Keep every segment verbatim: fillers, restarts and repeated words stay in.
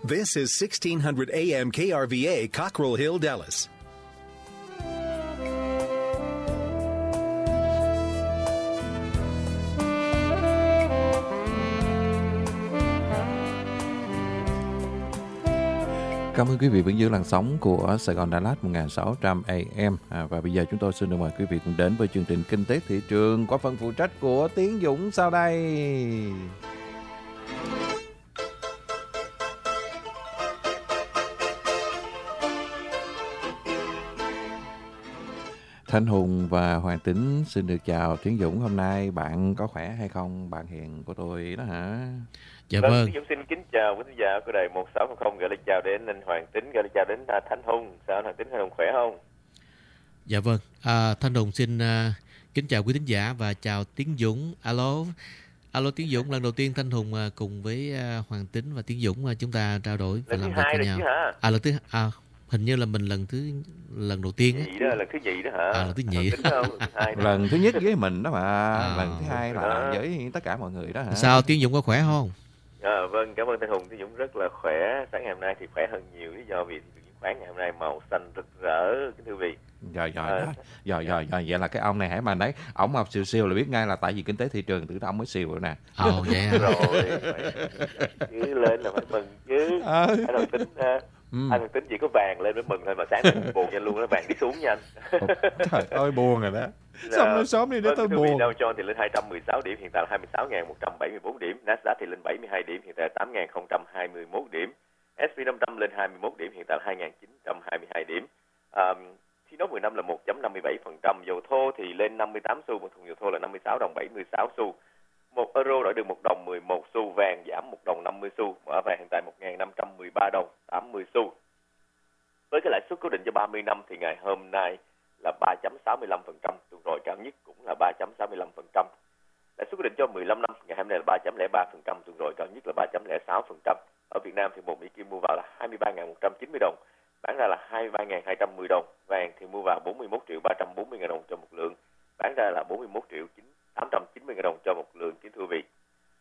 This is sixteen hundred A M K R V A, Cockrell Hill, Dallas. Cảm ơn quý vị vẫn giữ làn sóng của Sài Gòn Đà Lạt một nghìn sáu trăm A M. À, và bây giờ chúng tôi xin được mời quý vị cùng đến với chương trình Kinh tế thị trường qua phần phụ trách của Tiến Dũng sau đây. Thanh Hùng và Hoàng Tính xin được chào Tiến Dũng. Hôm nay bạn có khỏe hay không? Bạn hiền của tôi đó hả? Dạ vâng. vâng. Tiến Dũng xin kính chào quý khán giả của đài một sáu không không, gửi lời chào đến anh Hoàng Tính, gửi lời chào đến uh, Thanh Hùng. Sao anh Hoàng Tính, Thanh Hùng khỏe không? Dạ vâng. À, Thanh Hùng xin uh, kính chào quý khán giả và chào Tiến Dũng. Alo. Alo Tiến Dũng, lần đầu tiên Thanh Hùng uh, cùng với uh, Hoàng Tính và Tiến Dũng uh, chúng ta trao đổi và lần làm việc với nhau. À lần thứ à, hình như là mình lần thứ lần đầu tiên á. Nhị đó, lần thứ nhị đó hả? À, lần thứ nhị. Lần thứ nhất với mình đó mà, à, lần thứ hai là đó. Với tất cả mọi người đó hả? Sao Tiến Dũng có khỏe không? À, vâng, cảm ơn Thanh Hùng. Tiến Dũng rất là khỏe. Sáng ngày hôm nay thì khỏe hơn nhiều, lý do vì chứng khoán ngày hôm nay màu xanh rực rỡ, kính thưa quý vị. Rồi rồi, à, rồi rồi rồi, vậy là cái ông này hãy mà đấy, ổng mọc siêu siêu là biết ngay là tại vì kinh tế thị trường từ đó ông mới siêu rồi nè. Ồ oh, vậy hả? Rồi, chứ lên là phải mừng chứ. À. Anh Hoàng Tính, ừ. anh Hoàng Tính chỉ có vàng lên mới mừng thôi, mà sáng nay buồn nhanh luôn, nó vàng đi xuống nha anh. Trời ơi buồn rồi đó. Xong nó sớm đi để tôi buồn. Dow Jones thì lên hai trăm mười sáu điểm, hiện tại là hai mươi sáu nghìn một trăm bảy mươi tư điểm. Nasdaq thì lên bảy mươi hai điểm, hiện tại là tám nghìn không trăm hai mươi mốt điểm. ét and pê năm trăm lên hai mươi mốt điểm, hiện tại là hai nghìn chín trăm hai mươi hai điểm. Um, T-Note mười lăm là một phẩy năm mươi bảy phần trăm. Dầu thô thì lên năm mươi tám xu, một thùng dầu thô là năm mươi sáu đồng bảy mươi sáu xu. Một euro đổi được một đồng mười một xu. Vàng giảm một đồng năm mươi xu. Mở vàng hiện tại một nghìn năm trăm mười ba đồng tám mươi xu. Với cái lãi suất cố định cho ba mươi năm thì ngày hôm nay là ba phẩy sáu mươi lăm phần trăm, tuần rồi cao nhất cũng là ba phẩy sáu mươi lăm phần trăm. Lãi suất cố định cho mười lăm năm ngày hôm nay là ba phẩy không ba phần trăm, tuần rồi cao nhất là ba phẩy không sáu phần trăm. Ở Việt Nam thì một Mỹ Kim mua vào là hai mươi ba nghìn một trăm chín mươi đồng, bán ra là hai mươi ba nghìn hai trăm mười đồng. Vàng thì mua vào bốn mươi mốt triệu ba trăm bốn mươi nghìn đồng cho một lượng, bán ra là bốn mươi mốt triệu tám trăm chín mươi nghìn đồng cho một lượng, kính thưa quý vị.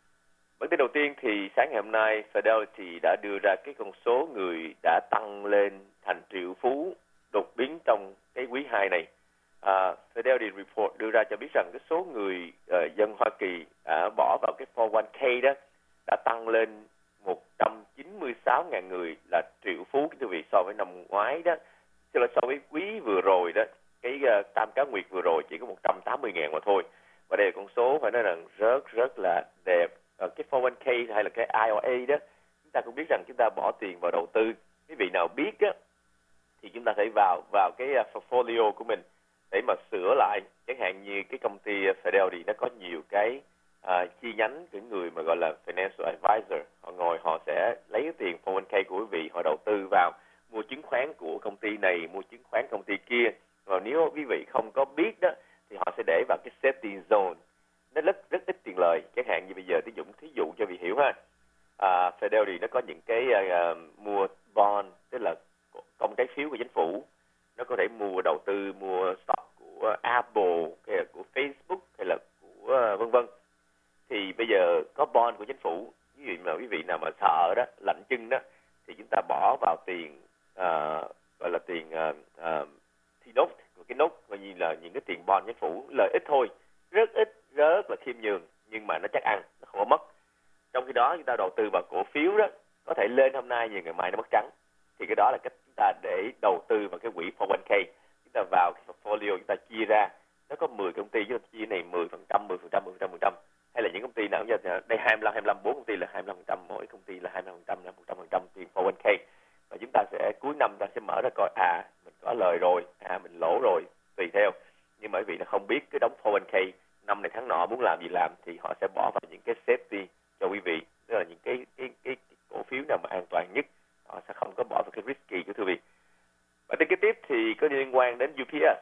Bản tin đầu tiên thì sáng ngày hôm nay Fidelity đã đưa ra cái con số người đã tăng lên thành triệu phú đột biến trong cái quý hai này. Uh, Fidelity Report đưa ra cho biết rằng cái số người uh, dân Hoa Kỳ đã bỏ vào cái four oh one k đó đã tăng lên một trăm chín mươi sáu nghìn người, là triệu phú, kính thưa quý vị, so với năm ngoái đó, tức là so với quý vừa rồi đó, cái uh, tam cá nguyệt vừa rồi chỉ có một trăm tám mươi nghìn mà thôi. Và đây là con số phải nói rằng rất rất là đẹp. Uh, cái four oh one k hay là cái I R A đó, chúng ta cũng biết rằng chúng ta bỏ tiền vào đầu tư. Quý vị nào biết á thì chúng ta phải vào vào cái uh, portfolio của mình để mà sửa lại. Chẳng hạn như cái công ty Fidelity nó có nhiều cái uh, chi nhánh, cái người mà gọi là financial advisor, họ ngồi họ sẽ lấy cái tiền four oh one k của quý vị, họ đầu tư vào mua chứng khoán của công ty này, mua chứng khoán công ty kia. Rồi nếu quý vị không có biết đó thì họ sẽ để vào cái safety zone, nó rất rất ít tiền lời. Chẳng hạn như bây giờ Tiến Dũng thí dụ cho quý vị hiểu ha. Uh, Fidelity nó có những cái uh, mua bond, tức là công trái phiếu của chính phủ, nó có thể mua đầu tư mua stock của Apple hay là của Facebook hay là của uh, vân vân. Thì bây giờ có bond của chính phủ, ví dụ mà quý vị nào mà sợ đó, lạnh chân đó, thì chúng ta bỏ vào tiền uh, gọi là tiền uh, uh, T-Note, cái nốt coi như là những cái tiền bond chính phủ, lợi ích thôi, rất ít, rất là khiêm nhường, nhưng mà nó chắc ăn, nó không có mất. Trong khi đó chúng ta đầu tư vào cổ phiếu đó, có thể lên hôm nay nhưng ngày mai nó mất trắng. Thì cái đó là cách chúng ta để đầu tư vào cái quỹ four oh one k. Chúng ta vào cái portfolio, chúng ta chia ra, nó có mười công ty, chúng ta chia này mười phần trăm, mười phần trăm, mười phần trăm, mười phần trăm. Hay là những công ty nào như đây hai mươi lăm, hai mươi lăm, bốn công ty là hai mươi lăm phần trăm, mỗi công ty là hai mươi lăm phần trăm, là một trăm phần trăm tiền four oh one k. Và chúng ta sẽ cuối năm ta sẽ mở ra coi, à mình có lời rồi, à mình lỗ rồi, tùy theo. Nhưng mà bởi vì nó không biết cái đóng four oh one k năm này tháng nọ muốn làm gì làm, thì họ sẽ bỏ vào những cái safety cho quý vị, tức là những cái cái cái, cái cổ phiếu nào mà an toàn nhất, họ sẽ không có bỏ vào cái risky của quý vị. Và tin kế tiếp thì có liên quan đến U P S.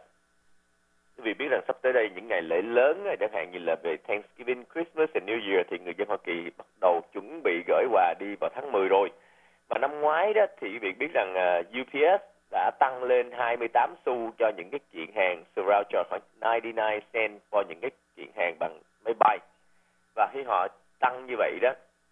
Quý vị biết rằng sắp tới đây những ngày lễ lớn, chẳng hạn như là về Thanksgiving, Christmas and New Year, thì người dân Hoa Kỳ bắt đầu chuẩn bị gửi quà đi vào tháng mười rồi. Và năm ngoái đó thì quý vị biết rằng uh, U P S đã tăng lên hai mươi tám xu cho những cái kiện hàng surround charge, khoảng ninety-nine cent cho những cái kiện hàng bằng máy bay. Và khi họ tăng như vậy đó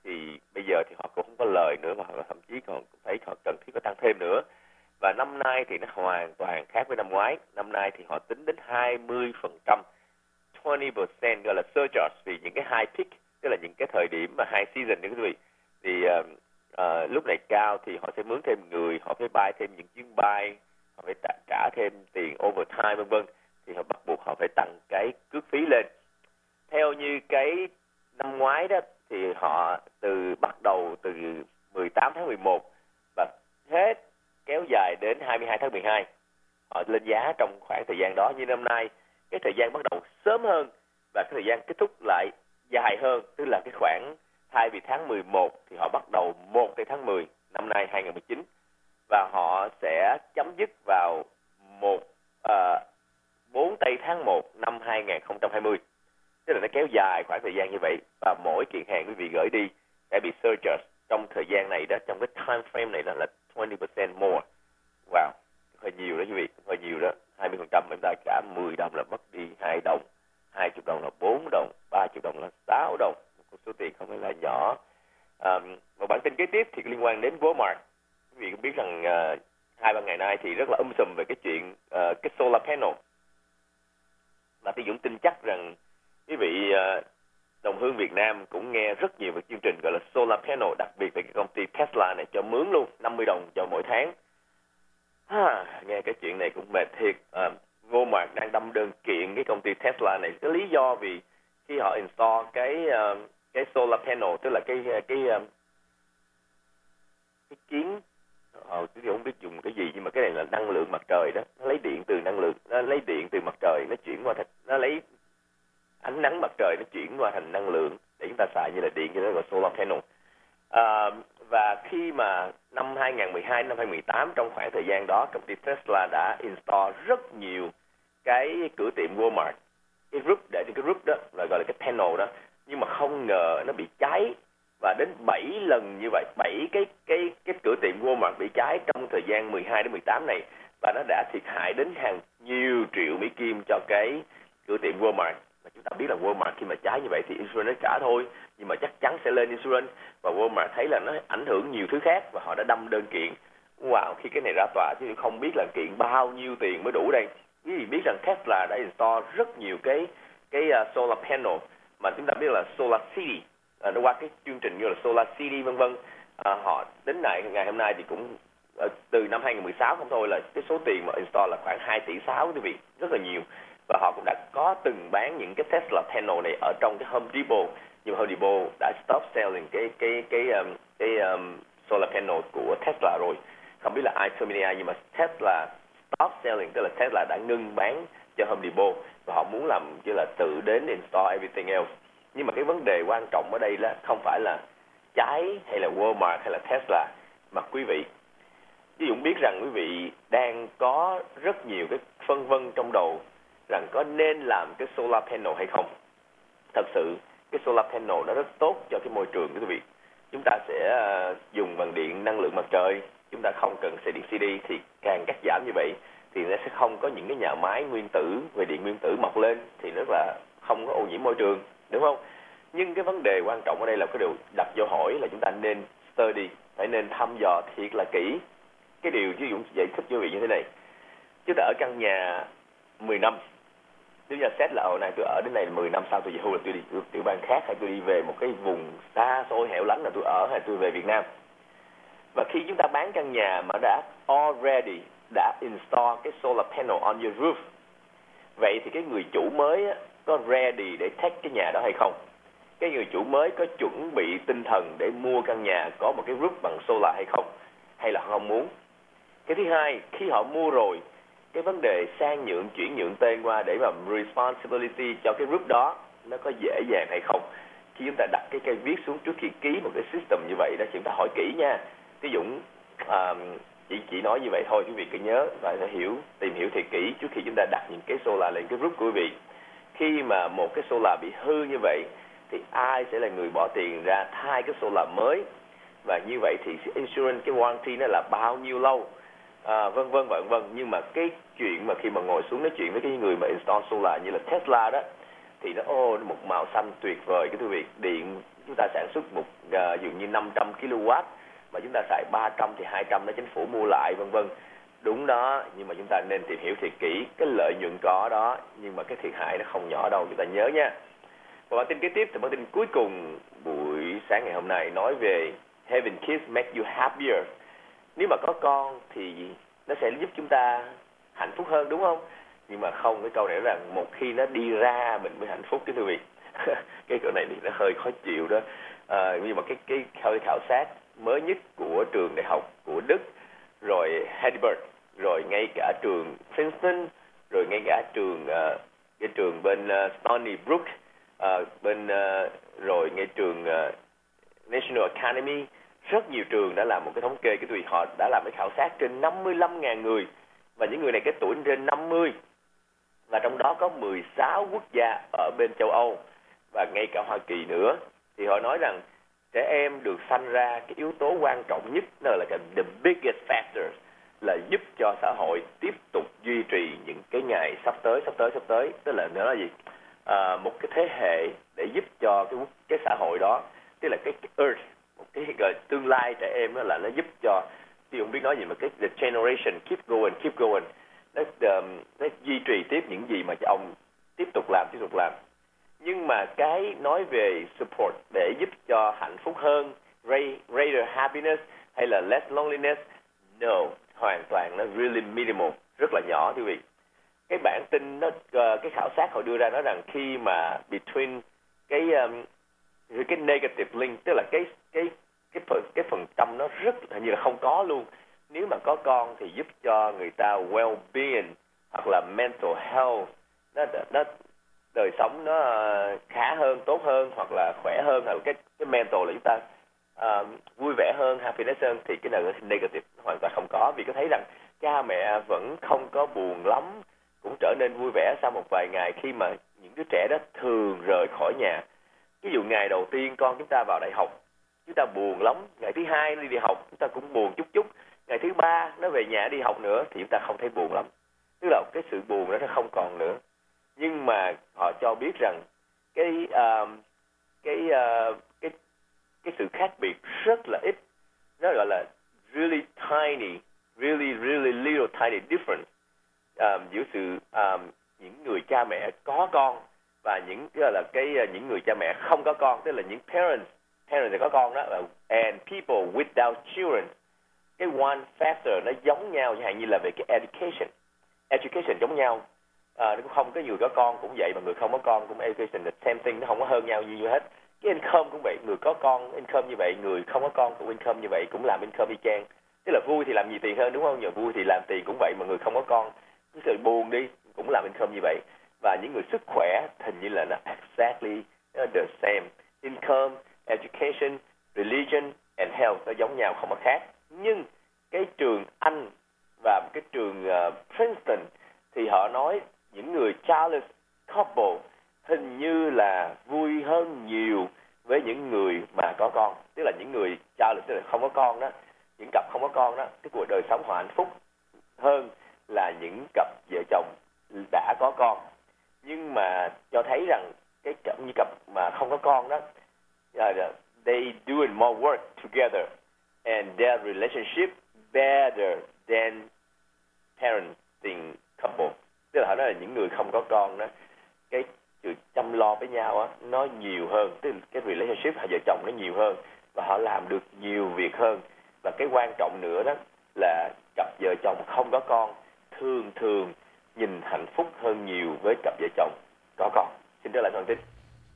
thì bây giờ thì họ cũng không có lời nữa, và họ thậm chí còn thấy họ cần thiết có tăng thêm nữa. Và năm nay thì nó hoàn toàn khác với năm ngoái. Năm nay thì họ tính đến hai mươi phần trăm, hai mươi phần trăm gọi là surcharge, vì những cái high peak, tức là những cái thời điểm mà high season nữa quý vị. Thì uh, uh, lúc này cao thì họ sẽ mướn thêm người, họ phải bay thêm những chuyến bay, họ phải trả, trả thêm tiền overtime vân vân, thì họ bắt buộc họ phải tăng cái cước phí lên. Theo như cái năm ngoái đó thì họ từ bắt đầu từ mười tám tháng mười một và hết kéo dài đến hai mươi hai tháng mười hai, họ lên giá trong khoảng thời gian đó. Như năm nay cái thời gian bắt đầu sớm hơn và cái thời gian kết thúc lại dài hơn, tức là cái khoảng thay vì tháng mười một thì họ bắt đầu một tới tháng mười năm nay hai nghìn không trăm mười chín, và họ sẽ chấm dứt vào một uh, bốn tây tháng một năm hai nghìn không trăm hai mươi. Tức là nó kéo dài khoảng thời gian như vậy, và mỗi kiện hàng quý vị gửi đi sẽ bị surcharge trong thời gian này đó, trong cái time frame này đó là hai mươi phần trăm more. Wow, hơi nhiều đó quý vị, hơi nhiều đó. hai mươi phần trăm chúng ta cả mười đồng là mất đi hai đồng, hai mươi đồng là bốn đồng, ba mươi đồng là sáu đồng. Một số tiền không phải là nhỏ. À, một bản tin kế tiếp thì liên quan đến Walmart. Quý vị cũng biết rằng uh, hai ba ngày nay thì rất là um sùm về cái chuyện uh, cái solar panel. Và tôi Dũng tin chắc rằng quý vị uh, đồng hương Việt Nam cũng nghe rất nhiều về chương trình gọi là solar panel, đặc biệt về cái công ty Tesla này cho mướn luôn năm mươi đồng cho mỗi tháng. À, nghe cái chuyện này cũng mệt thiệt. À, Walmart đang đâm đơn kiện cái công ty Tesla này. Cái lý do vì khi họ install cái uh, cái solar panel, tức là cái cái uh, cái kiến, ờ, tôi không biết dùng cái gì, nhưng mà cái này là năng lượng mặt trời đó, nó lấy điện từ năng lượng, nó lấy điện từ mặt trời, nó chuyển qua thành, nó lấy ánh nắng mặt trời nó chuyển qua thành năng lượng để chúng ta xài như là điện, cho nên gọi solar panel. À, và khi mà năm hai nghìn không trăm mười hai, năm hai nghìn không trăm mười tám, trong khoảng thời gian đó, công ty Tesla đã install rất nhiều cái cửa tiệm Walmart, cái roof, để trên cái roof đó là gọi là cái panel đó, nhưng mà không ngờ nó bị cháy, và đến bảy lần như vậy, bảy cái cái cái cửa tiệm Walmart bị cháy trong thời gian mười hai đến mười tám này, và nó đã thiệt hại đến hàng nhiều triệu Mỹ Kim cho cái cửa tiệm Walmart. Và chúng ta biết là Walmart khi mà cháy như vậy thì insurance nó trả thôi, nhưng mà chắc chắn sẽ lên insurance, và Walmart thấy là nó ảnh hưởng nhiều thứ khác và họ đã đâm đơn kiện. Wow, khi cái này ra tòa chứ không biết là kiện bao nhiêu tiền mới đủ đây. Quý vị biết rằng Tesla đã install rất nhiều cái cái uh, solar panel mà chúng ta biết là Solar City, uh, nó qua cái chương trình như là Solar City vân vân. Uh, họ đến nay ngày hôm nay thì cũng uh, từ năm hai nghìn không trăm mười sáu không thôi là cái số tiền mà install là khoảng hai tỷ sáu quý vị, rất là nhiều. Và họ cũng đã có từng bán những cái Tesla panel này ở trong cái Home Depot, nhưng mà Home Depot đã stop selling cái cái cái um, cái um, solar panel của Tesla rồi. Không biết là ai terminate, nhưng mà Tesla stop selling, tức là Tesla đã ngưng bán cho Home Depot, và họ muốn làm như là tự đến install everything else. Nhưng mà cái vấn đề quan trọng ở đây là không phải là cháy hay là Walmart hay là Tesla, mà quý vị ví dụ biết rằng quý vị đang có rất nhiều cái phân vân trong đầu rằng có nên làm cái solar panel hay không. Thật sự cái solar panel nó rất tốt cho cái môi trường của quý vị. Chúng ta sẽ uh, dùng bằng điện năng lượng mặt trời, chúng ta không cần xài điện xê đê, thì càng cắt giảm như vậy thì nó sẽ không có những cái nhà máy nguyên tử về điện nguyên tử mọc lên, thì rất là không có ô nhiễm môi trường, đúng không? Nhưng cái vấn đề quan trọng ở đây là cái điều đặt câu hỏi là chúng ta nên study, phải nên thăm dò thiệt là kỹ. Cái điều ví dụ giải thích cho quý vị như thế này: chúng ta ở căn nhà mười năm, nếu như xét là hồi này tôi ở đến này mười năm sau tôi về hưu là tôi đi tiểu bang khác, hay tôi đi về một cái vùng xa xôi hẻo lánh là tôi ở, hay tôi về Việt Nam. Và khi chúng ta bán căn nhà mà đã already đã install cái solar panel on your roof, vậy thì cái người chủ mới có ready để take cái nhà đó hay không? Cái người chủ mới có chuẩn bị tinh thần để mua căn nhà có một cái roof bằng solar hay không? Hay là họ không muốn? Cái thứ hai, khi họ mua rồi, cái vấn đề sang nhượng, chuyển nhượng tên qua để mà responsibility cho cái group đó nó có dễ dàng hay không? Khi chúng ta đặt cái cây viết xuống trước khi ký một cái system như vậy đó, chúng ta hỏi kỹ nha. Ví dụ um, chỉ chỉ nói như vậy thôi, quý vị cứ nhớ và hiểu, tìm hiểu thiệt kỹ trước khi chúng ta đặt những cái solar lên cái group của quý vị. Khi mà một cái solar bị hư như vậy thì ai sẽ là người bỏ tiền ra thay cái solar mới, và như vậy thì insurance, cái warranty nó là bao nhiêu lâu, à, vân vân vân vân. Nhưng mà cái chuyện mà khi mà ngồi xuống nói chuyện với cái người mà install solar như là Tesla đó, thì nó ô một màu xanh tuyệt vời cái quý vị. Điện chúng ta sản xuất một uh, dường như năm trăm ki lô oát mà chúng ta xài ba trăm thì hai trăm nó chính phủ mua lại vân vân. Đúng đó, nhưng mà chúng ta nên tìm hiểu thiệt kỹ cái lợi nhuận có đó, nhưng mà cái thiệt hại nó không nhỏ đâu, chúng ta nhớ nha. Và bản tin kế tiếp thì bản tin cuối cùng buổi sáng ngày hôm nay nói về having kids make you happier. Nếu mà có con thì nó sẽ giúp chúng ta hạnh phúc hơn, đúng không? Nhưng mà không, cái câu này là một khi nó đi ra mình mới hạnh phúc cái quý vị. Cái câu này thì nó hơi khó chịu đó. À, nhưng mà cái cái khảo, khảo sát mới nhất của trường đại học của Đức, rồi Heidelberg, rồi ngay cả trường Princeton, rồi ngay cả trường uh, cái trường bên uh, Stony Brook, uh, bên uh, rồi ngay trường uh, National Academy, rất nhiều trường đã làm một cái thống kê, cái tùy họ đã làm cái khảo sát trên năm mươi lăm nghìn người, và những người này cái tuổi trên năm mươi, và trong đó có mười sáu quốc gia ở bên châu Âu và ngay cả Hoa Kỳ nữa. Thì họ nói rằng trẻ em được sanh ra, cái yếu tố quan trọng nhất đó là cái the biggest factor là giúp cho xã hội tiếp tục duy trì những cái ngày sắp tới sắp tới sắp tới tức là nó là gì, à, một cái thế hệ để giúp cho cái cái xã hội đó, tức là cái, cái earth, một cái gọi tương lai trẻ em đó, là nó giúp cho, tôi không biết nói gì mà cái the generation keep going keep going, nó um, nó duy trì tiếp những gì mà ông tiếp tục làm tiếp tục làm. Nhưng mà cái nói về support để giúp cho hạnh phúc hơn, greater happiness hay là less loneliness, no, hoàn toàn nó really minimal, rất là nhỏ quý vị. Cái bản tin nó uh, cái khảo sát họ đưa ra nói rằng khi mà between cái um, cái negative link, tức là cái cái cái phần cái phần trăm nó rất hình như là không có luôn. Nếu mà có con thì giúp cho người ta well-being hoặc là mental health, nó nó đời sống nó khá hơn, tốt hơn, hoặc là khỏe hơn, hoặc là cái cái mental là chúng ta uh, vui vẻ hơn, happiness hơn, thì cái này negative hoàn toàn không có. Vì có thấy rằng cha mẹ vẫn không có buồn lắm, cũng trở nên vui vẻ sau một vài ngày khi mà những đứa trẻ đó thường rời khỏi nhà. Ví dụ ngày đầu tiên con chúng ta vào đại học, chúng ta buồn lắm. Ngày thứ hai nó đi đi học, chúng ta cũng buồn chút chút. Ngày thứ ba nó về nhà đi học nữa thì chúng ta không thấy buồn lắm. Tức là cái sự buồn đó nó không còn nữa. Nhưng mà họ cho biết rằng cái uh, cái uh, cái cái sự khác biệt rất là ít. Nó gọi là really tiny, really really little tiny difference um, giữa sự um, những người cha mẹ có con và những gọi là cái những người cha mẹ không có con, tức là những parents parents thì có con đó, and people without children. Cái one factor nó giống nhau, chẳng hạn như là về cái education, education giống nhau. À, nó cũng không có người có con cũng vậy mà người không có con cũng education là same thing, nó không có hơn nhau gì hết. Cái income cũng vậy, người có con income như vậy, người không có con cũng income như vậy, cũng làm income y chang. Tức là vui thì làm nhiều tiền hơn, đúng không? Nhờ vui thì làm tiền cũng vậy, mà người không có con cái sự buồn đi cũng làm income như vậy. Và những người sức khỏe hình như là nó exactly the same. Income, education, religion and health nó giống nhau, không có khác. Nhưng cái trường Anh và cái trường uh, Princeton thì họ nói những người childless couple hình như là vui hơn nhiều với những người mà có con. Tức là những người childless, tức là không có con đó, những cặp không có con đó, cái cuộc đời sống họ hạnh phúc hơn là những cặp vợ chồng đã có con. Nhưng mà cho thấy rằng cái cặp như cặp mà không có con đó, uh, they doing more work together and their relationship better than parenting couple. Tức là họ nói là những người không có con đó, cái sự chăm lo với nhau á nó nhiều hơn, tức là cái relationship hai vợ chồng nó nhiều hơn và họ làm được nhiều việc hơn. Và cái quan trọng nữa đó là cặp vợ chồng không có con thường thường nhìn hạnh phúc hơn nhiều với cặp vợ chồng có con. Xin trở lại thông tin.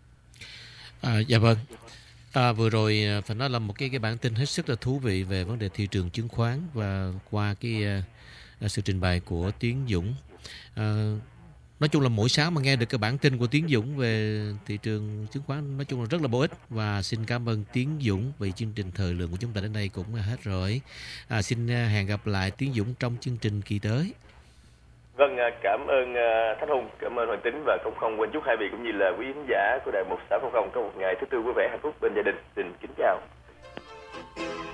À, dạ vâng. À, vừa rồi phải nói là một cái cái bản tin hết sức là thú vị về vấn đề thị trường chứng khoán, và qua cái uh, sự trình bày của Tiến Dũng. À, nói chung là mỗi sáng mà nghe được cái bản tin của Tiến Dũng về thị trường chứng khoán nói chung là rất là bổ ích, và xin cảm ơn Tiến Dũng vì chương trình thời lượng của chúng ta đến đây cũng hết rồi. À, xin hẹn gặp lại Tiến Dũng trong chương trình kỳ tới. Vâng, cảm ơn Thanh Hùng, cảm ơn Hoàng Tính, và cũng không quên chúc hai vị cũng như là quý khán giả của đài một sáu không không có một ngày thứ tư vui vẻ hạnh phúc bên gia đình. Xin kính chào.